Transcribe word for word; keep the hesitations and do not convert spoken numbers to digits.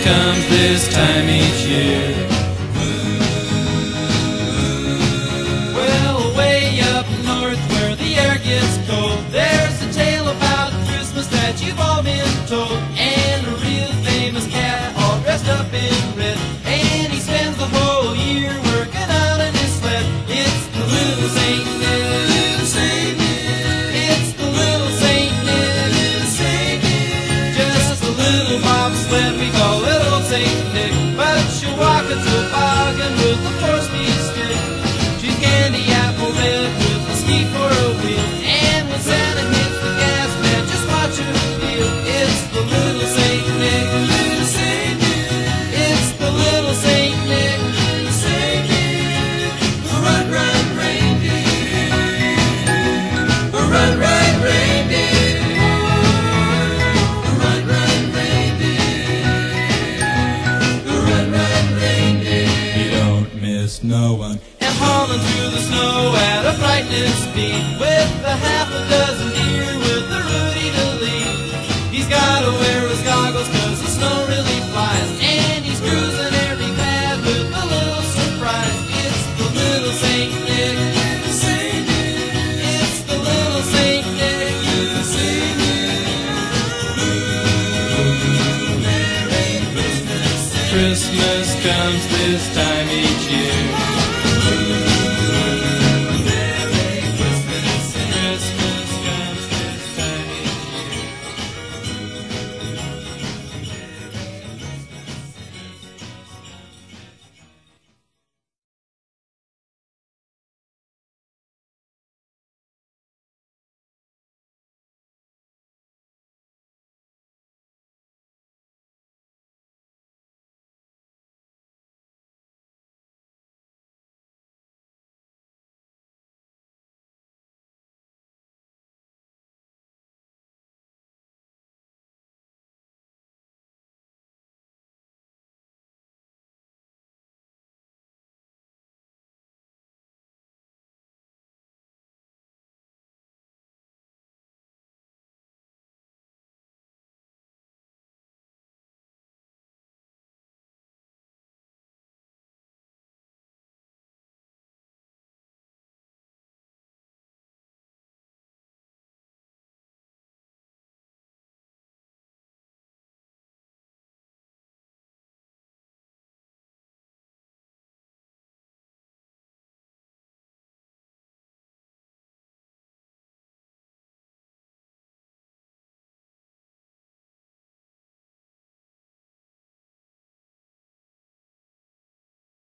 comes this time each year. Well, way up north where the air gets cold, there's a tale about Christmas that you've all been told. And a real famous cat all dressed up in red, and he spends the whole year working out in his sled. It's the little Saint Nick. It's the little Saint Nick. Just a little bobsled we call little Saint Nick, but she'll walk a toboggan with a four-speed stick. She's candy apple red with a ski for a wheel, and when Santa hits the gas, man, just watch her feel. It's the little Saint Nick. Little Saint Nick. It's the little Saint Nick. Saint Nick. Run, run, reindeer. Run, run, reindeer. Run, run, reindeer. Run, run, reindeer. You don't miss no one. And hauling through the snow at a frightening speed, with a half a dozen deer with a Rudy to lead. He's gotta wear his goggles